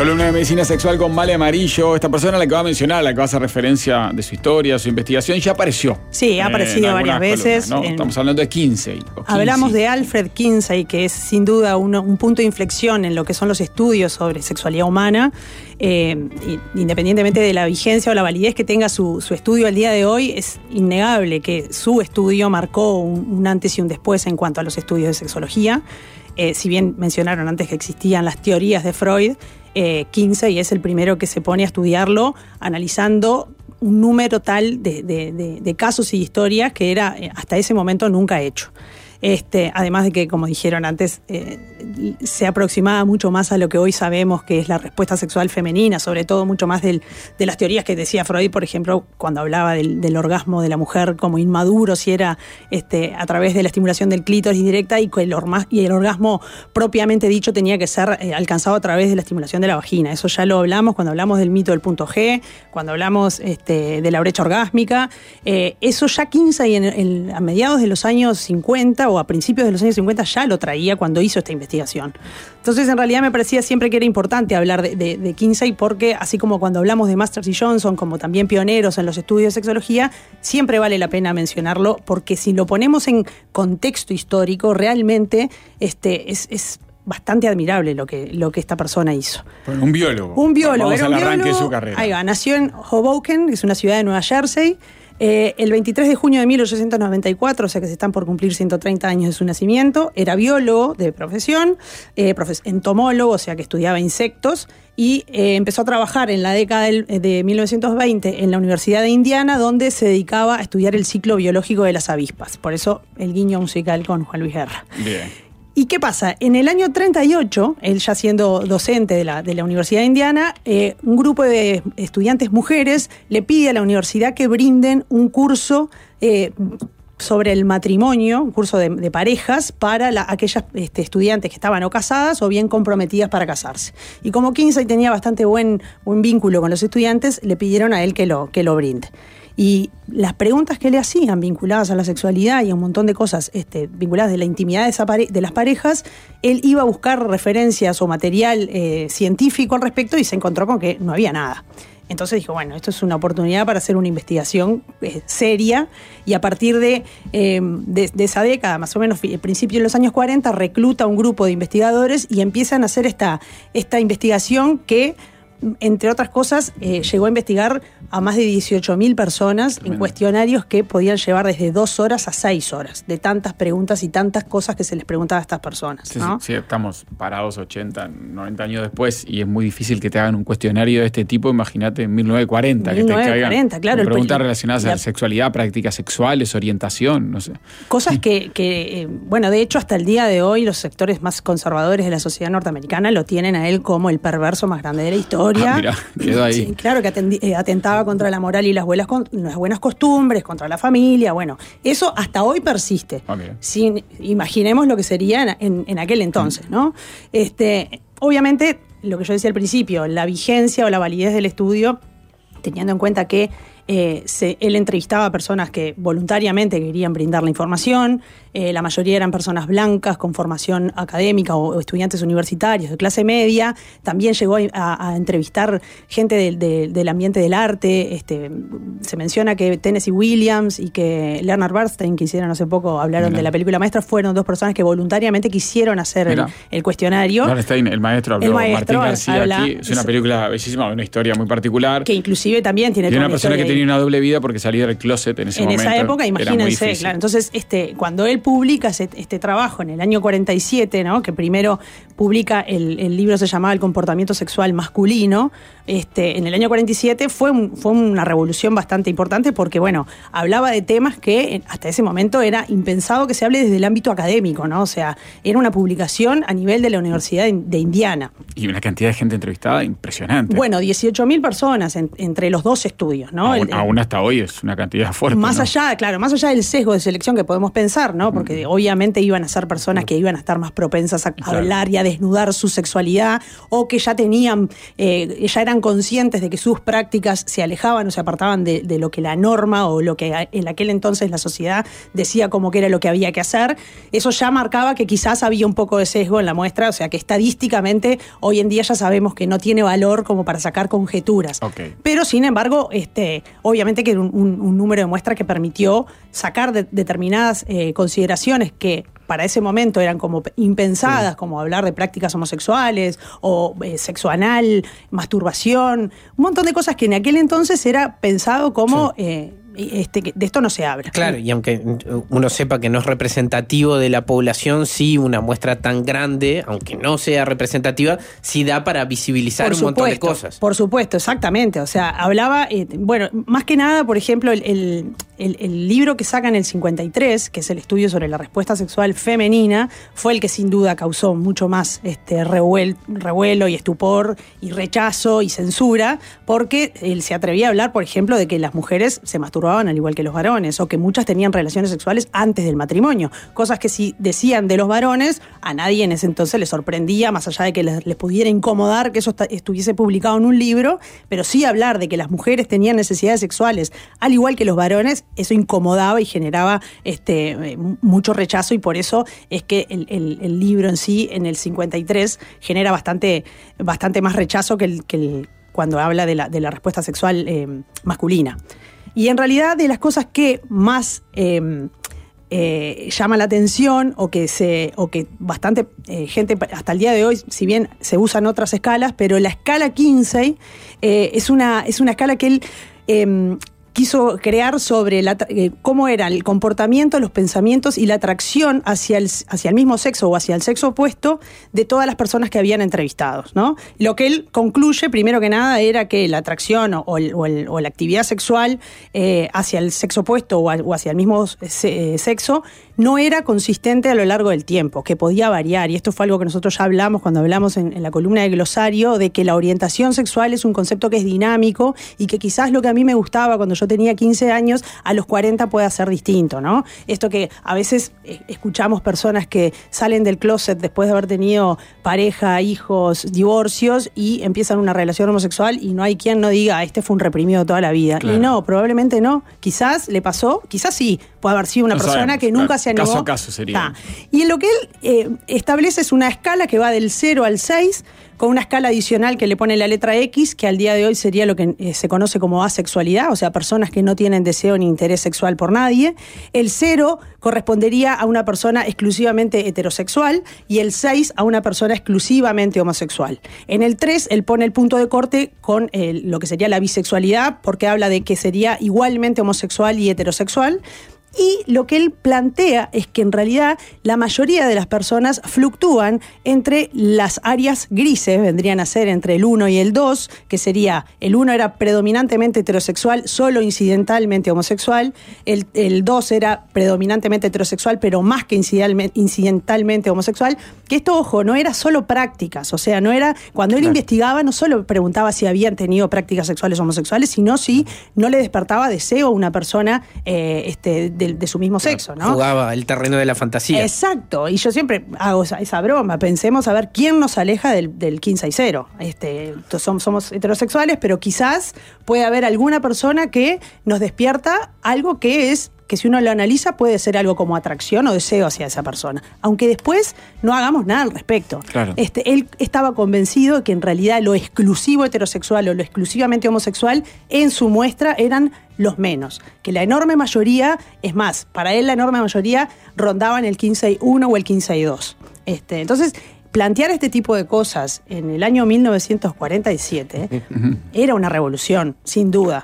Columna de medicina sexual con Male Amarillo. Esta persona a la que va a mencionar, la que va a hacer referencia de su historia, su investigación, ya apareció. Sí, ha aparecido varias veces. Columnas, ¿no? Estamos hablando de Kinsey. Hablamos de Alfred Kinsey, que es sin duda un punto de inflexión en lo que son los estudios sobre sexualidad humana. Independientemente de la vigencia o la validez que tenga su estudio al día de hoy, es innegable que su estudio marcó un antes y un después en cuanto a los estudios de sexología. Si bien mencionaron antes que existían las teorías de Freud, Kinsey es el primero que se pone a estudiarlo analizando un número tal de casos y historias que era hasta ese momento nunca hecho. Además de que, como dijeron antes, se aproximaba mucho más a lo que hoy sabemos que es la respuesta sexual femenina, sobre todo mucho más de las teorías que decía Freud, por ejemplo, cuando hablaba del orgasmo de la mujer como inmaduro, si era a través de la estimulación del clítoris directa y el orgasmo propiamente dicho tenía que ser alcanzado a través de la estimulación de la vagina. Eso ya lo hablamos cuando hablamos del mito del punto G, cuando hablamos de la brecha orgásmica. Eso ya Kinsey a mediados de los años 50 o a principios de los años 50 ya lo traía cuando hizo esta investigación. Entonces, en realidad me parecía siempre que era importante hablar de Kinsey porque, así como cuando hablamos de Masters y Johnson, como también pioneros en los estudios de sexología, siempre vale la pena mencionarlo porque si lo ponemos en contexto histórico, realmente es bastante admirable lo que esta persona hizo. Bueno, un biólogo. Un biólogo. Vamos al arranque de su carrera. Ahí va, nació en Hoboken, que es una ciudad de Nueva Jersey, el 23 de junio de 1894, o sea que se están por cumplir 130 años de su nacimiento. Era biólogo de profesión, entomólogo, o sea que estudiaba insectos, y empezó a trabajar en la década de 1920 en la Universidad de Indiana, donde se dedicaba a estudiar el ciclo biológico de las avispas. Por eso el guiño musical con Juan Luis Guerra. Bien. ¿Y qué pasa? En el año 38, él ya siendo docente de la Universidad de Indiana, un grupo de estudiantes mujeres le pide a la universidad que brinden un curso sobre el matrimonio, un curso de parejas para aquellas estudiantes que estaban o casadas o bien comprometidas para casarse. Y como Kinsey tenía bastante buen vínculo con los estudiantes, le pidieron a él que lo brinde. Y las preguntas que le hacían vinculadas a la sexualidad y a un montón de cosas vinculadas de la intimidad de las parejas, él iba a buscar referencias o material científico al respecto y se encontró con que no había nada. Entonces dijo, bueno, esto es una oportunidad para hacer una investigación seria, y a partir de esa década, más o menos principio de los años 40, recluta un grupo de investigadores y empiezan a hacer esta investigación que, entre otras cosas, llegó a investigar a más de 18.000 personas en cuestionarios que podían llevar desde 2 horas a 6 horas, de tantas preguntas y tantas cosas que se les preguntaba a estas personas, ¿no? Sí, estamos parados 80, 90 años después y es muy difícil que te hagan un cuestionario de este tipo. Imagínate en 1940, que te caigan claro, preguntas relacionadas a la sexualidad, prácticas sexuales, orientación, no sé. Cosas que bueno, de hecho, hasta el día de hoy los sectores más conservadores de la sociedad norteamericana lo tienen a él como el perverso más grande de la historia. Mirá, quedó ahí. Sí, claro, que atentaba contra la moral y las buenas costumbres, contra la familia. Bueno, eso hasta hoy persiste. Imaginemos lo que sería en aquel entonces, ¿no? Obviamente, lo que yo decía al principio, la vigencia o la validez del estudio, teniendo en cuenta que él entrevistaba a personas que voluntariamente querían brindar la información. La mayoría eran personas blancas con formación académica o estudiantes universitarios de clase media. También llegó a entrevistar gente del ambiente del arte. Se menciona que Tennessee Williams y que Leonard Bernstein, que hicieron hace poco, hablaron de la película maestra, fueron 2 personas que voluntariamente quisieron hacer el cuestionario. Bernstein, el maestro, habló. Martín García aquí. Es una película bellísima, una historia muy particular. Que inclusive también tiene una persona que tenía una doble vida porque salía del closet en ese momento. En esa época, imagínense, claro. Entonces, cuando él publica este trabajo en el año 47, ¿no? Que primero publica el libro, se llamaba El comportamiento sexual masculino, en el año 47 fue una revolución bastante importante porque, bueno, hablaba de temas que hasta ese momento era impensado que se hable desde el ámbito académico, ¿no? O sea, era una publicación a nivel de la Universidad de Indiana. Y una cantidad de gente entrevistada impresionante. Bueno, 18.000 personas entre los 2 estudios, ¿no? Aún hasta hoy es una cantidad fuerte. Más allá del sesgo de selección que podemos pensar, ¿no? Porque obviamente iban a ser personas que iban a estar más propensas a hablar y a desnudar su sexualidad, o que ya tenían, ya eran eran conscientes de que sus prácticas se alejaban o se apartaban de lo que la norma o lo que en aquel entonces la sociedad decía como que era lo que había que hacer, eso ya marcaba que quizás había un poco de sesgo en la muestra, o sea que estadísticamente hoy en día ya sabemos que no tiene valor como para sacar conjeturas. Okay. Pero sin embargo, obviamente que era un número de muestra que permitió sacar determinadas consideraciones que para ese momento eran como impensadas, como hablar de prácticas homosexuales o sexo anal, masturbación, un montón de cosas que en aquel entonces era pensado como... de esto no se habla. Claro, y aunque uno sepa que no es representativo de la población, sí, una muestra tan grande, aunque no sea representativa, sí da para visibilizar un montón de cosas. Por supuesto, exactamente. O sea, hablaba, bueno, más que nada, por ejemplo, el libro que saca en el 53, que es el estudio sobre la respuesta sexual femenina, fue el que sin duda causó mucho más revuelo y estupor y rechazo y censura, porque él se atrevía a hablar, por ejemplo, de que las mujeres se masturbaban al igual que los varones, o que muchas tenían relaciones sexuales antes del matrimonio, cosas que si decían de los varones, a nadie en ese entonces les sorprendía, más allá de que les pudiera incomodar que eso estuviese publicado en un libro, pero sí hablar de que las mujeres tenían necesidades sexuales al igual que los varones, eso incomodaba y generaba mucho rechazo, y por eso es que el libro en sí, en el 53, genera bastante más rechazo que cuando habla de la respuesta sexual masculina. Y en realidad de las cosas que más llama la atención o que bastante gente hasta el día de hoy, si bien se usan otras escalas, pero la escala Kinsey es una escala que él quiso crear sobre cómo era el comportamiento, los pensamientos y la atracción hacia el mismo sexo o hacia el sexo opuesto de todas las personas que habían entrevistado, ¿no? Lo que él concluye, primero que nada, era que la atracción o la actividad sexual hacia el sexo opuesto o hacia el mismo sexo no era consistente a lo largo del tiempo, que podía variar, y esto fue algo que nosotros ya hablamos cuando hablamos en la columna de Glosario, de que la orientación sexual es un concepto que es dinámico y que quizás lo que a mí me gustaba cuando yo tenía 15 años, a los 40 puede ser distinto, ¿no? Esto que a veces escuchamos personas que salen del closet después de haber tenido pareja, hijos, divorcios, y empiezan una relación homosexual y no hay quien no diga, este fue un reprimido toda la vida. Claro. Y no, probablemente no. Quizás le pasó, quizás sí, puede haber sido una persona que nunca se animó. Caso a caso sería. Y en lo que él establece es una escala que va del 0 al 6, con una escala adicional que le pone la letra X, que al día de hoy sería lo que se conoce como asexualidad, o sea, personas que no tienen deseo ni interés sexual por nadie. El 0 correspondería a una persona exclusivamente heterosexual y el 6 a una persona exclusivamente homosexual. En el 3, él pone el punto de corte con lo que sería la bisexualidad, porque habla de que sería igualmente homosexual y heterosexual. Y lo que él plantea es que en realidad la mayoría de las personas fluctúan entre las áreas grises, vendrían a ser entre el 1 y el 2, que sería, el 1 era predominantemente heterosexual, solo incidentalmente homosexual, el 2 era predominantemente heterosexual, pero más que incidentalmente homosexual, que esto, ojo, no era solo prácticas, o sea, no era, cuando él investigaba, no solo preguntaba si habían tenido prácticas sexuales homosexuales, sino si no le despertaba deseo a una persona de su mismo sexo, ¿no? Jugaba el terreno de la fantasía. Exacto, y yo siempre hago esa broma, pensemos a ver quién nos aleja del 15 y 0. Somos heterosexuales, pero quizás puede haber alguna persona que nos despierta algo que si uno lo analiza puede ser algo como atracción o deseo hacia esa persona, aunque después no hagamos nada al respecto. Claro. Él estaba convencido de que en realidad lo exclusivo heterosexual o lo exclusivamente homosexual en su muestra eran los menos, que la enorme mayoría, es más, para él la enorme mayoría rondaban el 15-1 o el 15-2. Entonces, plantear este tipo de cosas en el año 1947 era una revolución, sin duda.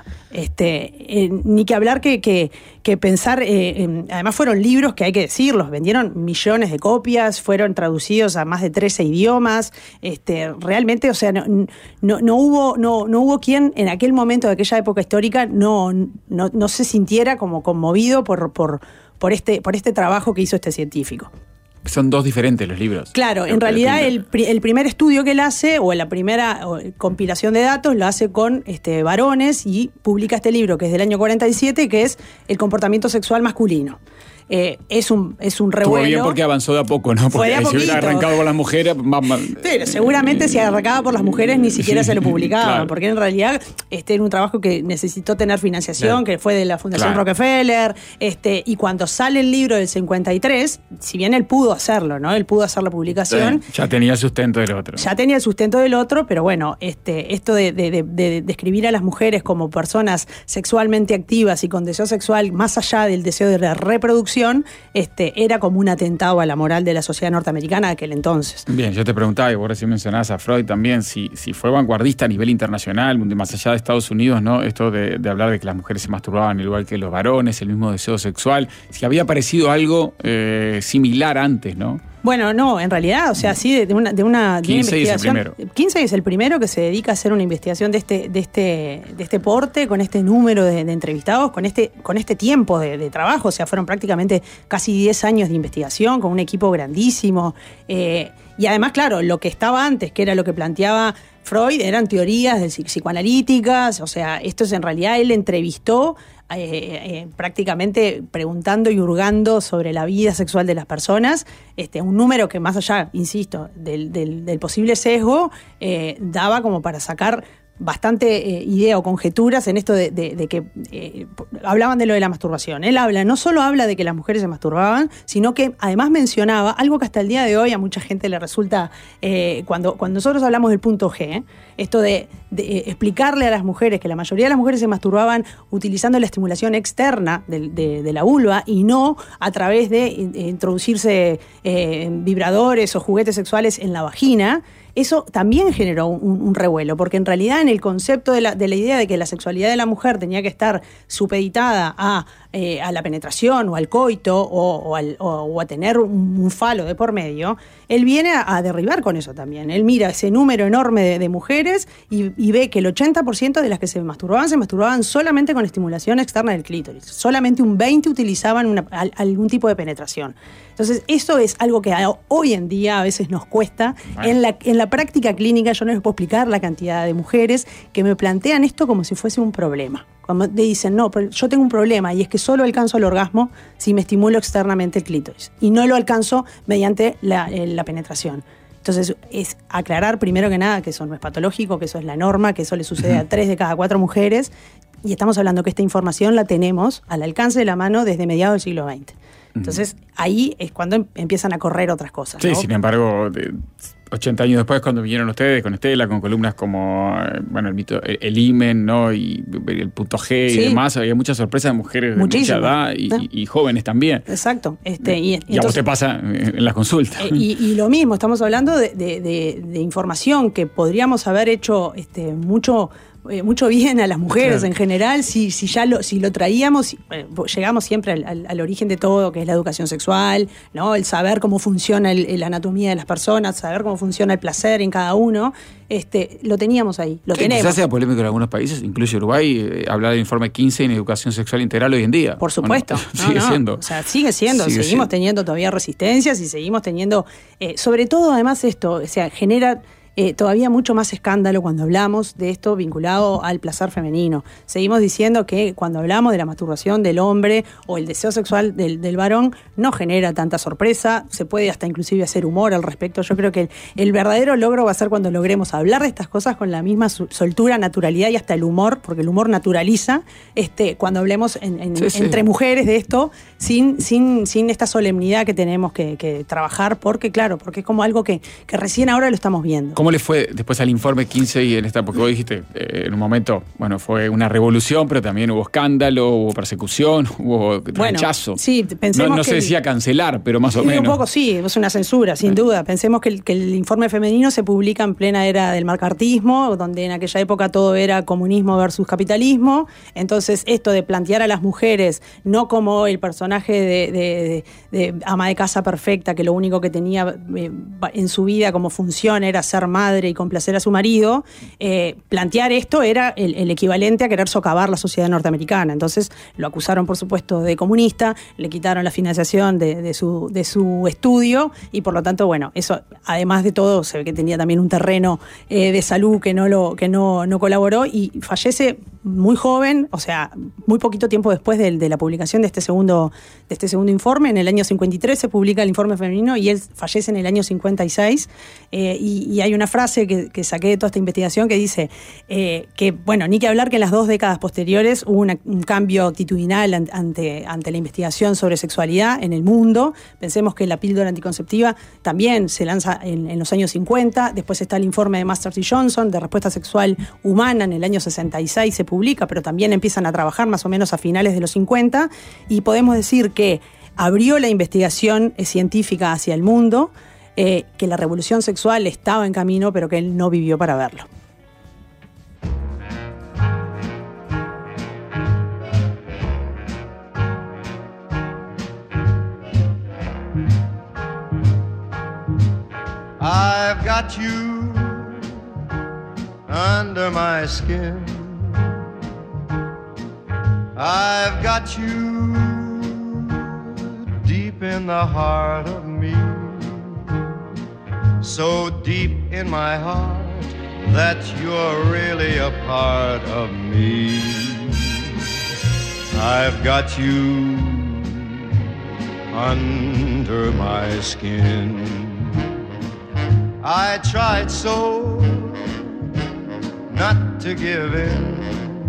Ni que hablar que pensar, además fueron libros que hay que decirlos, vendieron millones de copias, fueron traducidos a más de 13 idiomas, realmente, o sea, no hubo quien en aquel momento de aquella época histórica no se sintiera como conmovido por este trabajo que hizo este científico. son dos diferentes los libros. Claro, en realidad el primer estudio que él hace, o la primera compilación de datos, lo hace con varones y publica este libro que es del año 47, que es El comportamiento sexual masculino. Es un revuelo. Estuvo bien porque avanzó de a poco, ¿no? Porque si hubiera arrancado con las mujeres... Pero seguramente si arrancaba por las mujeres ni siquiera se lo publicaban, claro. Porque en realidad era un trabajo que necesitó tener financiación, claro. Que fue de la Fundación Rockefeller, y cuando sale el libro del 53, si bien él pudo hacerlo, ¿no? Él pudo hacer la publicación. Sí, ya tenía el sustento del otro. Ya tenía el sustento del otro, pero bueno, esto de describir a las mujeres como personas sexualmente activas y con deseo sexual más allá del deseo de la reproducción, era como un atentado a la moral de la sociedad norteamericana de aquel entonces. Bien, yo te preguntaba, y vos recién mencionabas a Freud también, si fue vanguardista a nivel internacional, más allá de Estados Unidos, ¿no? Esto de hablar de que las mujeres se masturbaban igual que los varones, el mismo deseo sexual, si había aparecido algo similar antes, ¿no? Bueno, no, en realidad, o sea, sí, de una Kinsey investigación. Es el primero. Kinsey es el primero que se dedica a hacer una investigación de este porte, con este número de entrevistados, con este tiempo de trabajo. O sea, fueron prácticamente casi 10 años de investigación, con un equipo grandísimo. Y además, claro, lo que estaba antes, que era lo que planteaba Freud, eran teorías psicoanalíticas. O sea, esto es en realidad, él entrevistó prácticamente preguntando y hurgando sobre la vida sexual de las personas, un número que más allá, insisto, del posible sesgo, daba como para sacar bastante idea o conjeturas en esto de que hablaban de lo de la masturbación. Él no solo habla de que las mujeres se masturbaban, sino que además mencionaba algo que hasta el día de hoy a mucha gente le resulta, cuando nosotros hablamos del punto G, esto de explicarle a las mujeres que la mayoría de las mujeres se masturbaban utilizando la estimulación externa de la vulva y no a través de introducirse vibradores o juguetes sexuales en la vagina. Eso también generó un revuelo, porque en realidad en el concepto de la idea de que la sexualidad de la mujer tenía que estar supeditada a la penetración o al coito o a tener un falo de por medio, él viene a derribar con eso también. Él mira ese número enorme de mujeres y ve que el 80% de las que se masturbaban solamente con estimulación externa del clítoris. Solamente un 20% utilizaban algún tipo de penetración. Entonces, eso es algo que hoy en día a veces nos cuesta. Bueno. En la práctica clínica yo no les puedo explicar la cantidad de mujeres que me plantean esto como si fuese un problema. Cuando te dicen, no, pero yo tengo un problema y es que solo alcanzo el orgasmo si me estimulo externamente el clítoris. Y no lo alcanzo mediante la penetración. Entonces, es aclarar primero que nada que eso no es patológico, que eso es la norma, que eso le sucede a 3 de cada 4 mujeres. Y estamos hablando que esta información la tenemos al alcance de la mano desde mediados del siglo XX. Entonces, ahí es cuando empiezan a correr otras cosas, ¿no? Sí, sin embargo, 80 años después, cuando vinieron ustedes con Estela, con columnas como el mito, el himen, ¿no? Y el punto G y demás, había muchas sorpresas de mujeres de mucha edad y jóvenes también. Exacto. Y a vos te pasa en las consultas. Y lo mismo, estamos hablando de información que podríamos haber hecho mucho bien a las mujeres, claro. En general, si lo traíamos, llegamos siempre al origen de todo, que es la educación sexual, ¿no? El saber cómo funciona la anatomía de las personas, saber cómo funciona el placer en cada uno, lo teníamos ahí, lo tenemos. Quizás sea polémico en algunos países, incluso Uruguay, hablar del informe 15 en educación sexual integral hoy en día. Por supuesto. Bueno, sigue siendo. O sea, sigue siendo. Seguimos teniendo todavía resistencias y seguimos teniendo, sobre todo además esto, o sea, genera todavía mucho más escándalo cuando hablamos de esto vinculado al placer femenino. Seguimos diciendo que cuando hablamos de la masturbación del hombre o el deseo sexual del varón no genera tanta sorpresa, se puede hasta inclusive hacer humor al respecto. Yo creo que el verdadero logro va a ser cuando logremos hablar de estas cosas con la misma soltura, naturalidad y hasta el humor, porque el humor naturaliza, cuando hablemos entre mujeres de esto, sin esta solemnidad que tenemos que trabajar, porque es como algo que recién ahora lo estamos viendo. ¿Cómo le fue después al informe 15 y porque vos dijiste, en un momento, fue una revolución, pero también hubo escándalo, hubo persecución, hubo rechazo? Sí, pensemos no se decía cancelar, pero más o menos. Un poco sí, es una censura, sin duda. Pensemos que el informe femenino se publica en plena era del macartismo, donde en aquella época todo era comunismo versus capitalismo. Entonces, esto de plantear a las mujeres no como el personaje de ama de casa perfecta, que lo único que tenía en su vida como función era ser madre y complacer a su marido, plantear esto era el equivalente a querer socavar la sociedad norteamericana. Entonces lo acusaron, por supuesto, de comunista, le quitaron la financiación de su estudio y por lo tanto, bueno, eso además de todo se ve que tenía también un terreno de salud que no colaboró y fallece muy joven, o sea, muy poquito tiempo después de la publicación de este segundo informe. En el año 53 se publica el informe femenino y él fallece en el año 56. Y hay una frase que saqué de toda esta investigación que dice que, bueno, ni que hablar que en las 2 décadas posteriores hubo un cambio actitudinal ante la investigación sobre sexualidad en el mundo. Pensemos que la píldora anticonceptiva también se lanza en los años 50. Después está el informe de Masters y Johnson de respuesta sexual humana en el año 66 se publica, pero también empiezan a trabajar más o menos a finales de los 50 y podemos decir que abrió la investigación científica hacia el mundo, que la revolución sexual estaba en camino, pero que él no vivió para verlo. I've got you under my skin. I've got you deep in the heart of me. So deep in my heart that you're really a part of me. I've got you under my skin. I tried so not to give in.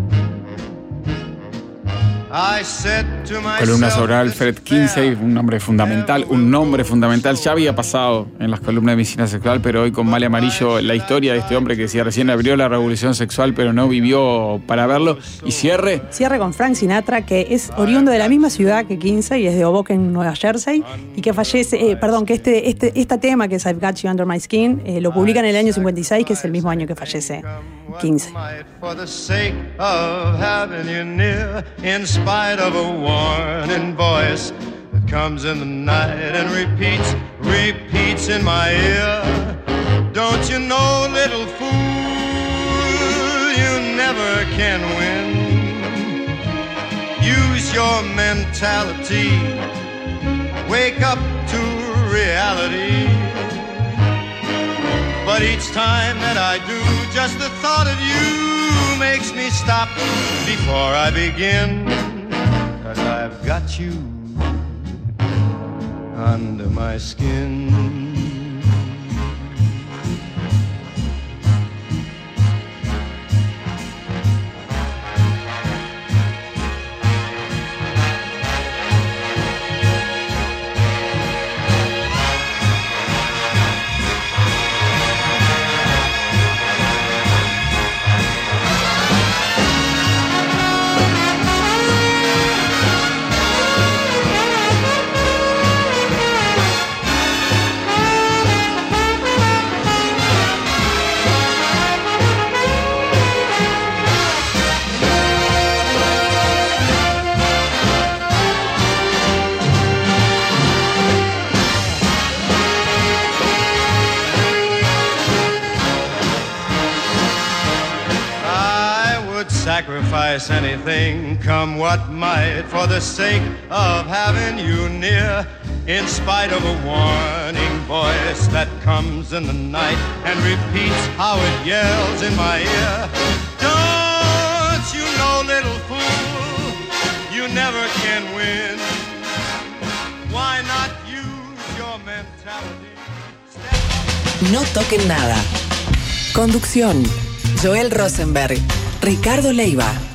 Columna sobre Alfred Kinsey, un nombre fundamental, ya había pasado en las columnas de medicina sexual, pero hoy con Male Amarillo la historia de este hombre que decía recién abrió la revolución sexual, pero no vivió para verlo. Y cierre con Frank Sinatra, que es oriundo de la misma ciudad que Kinsey, es de Hoboken, Nueva Jersey, y que fallece, que este tema que es I've Got You Under My Skin, lo publica en el año 56, que es el mismo año que fallece Kinsey. In spite of a warning voice that comes in the night and repeats in my ear. Don't you know, little fool, you never can win. Use your mentality, wake up to reality. But each time that I do, just the thought of you makes me stop before I begin. 'Cause I've got you under my skin. Sacrifice anything, come what might, for the sake of having you near. In spite of a warning voice that comes in the night and repeats how it yells in my ear. Don't you know, little fool, you never can win. Why not use your mentality? No toquen nada. Conducción: Joel Rosenberg, Ricardo Leiva.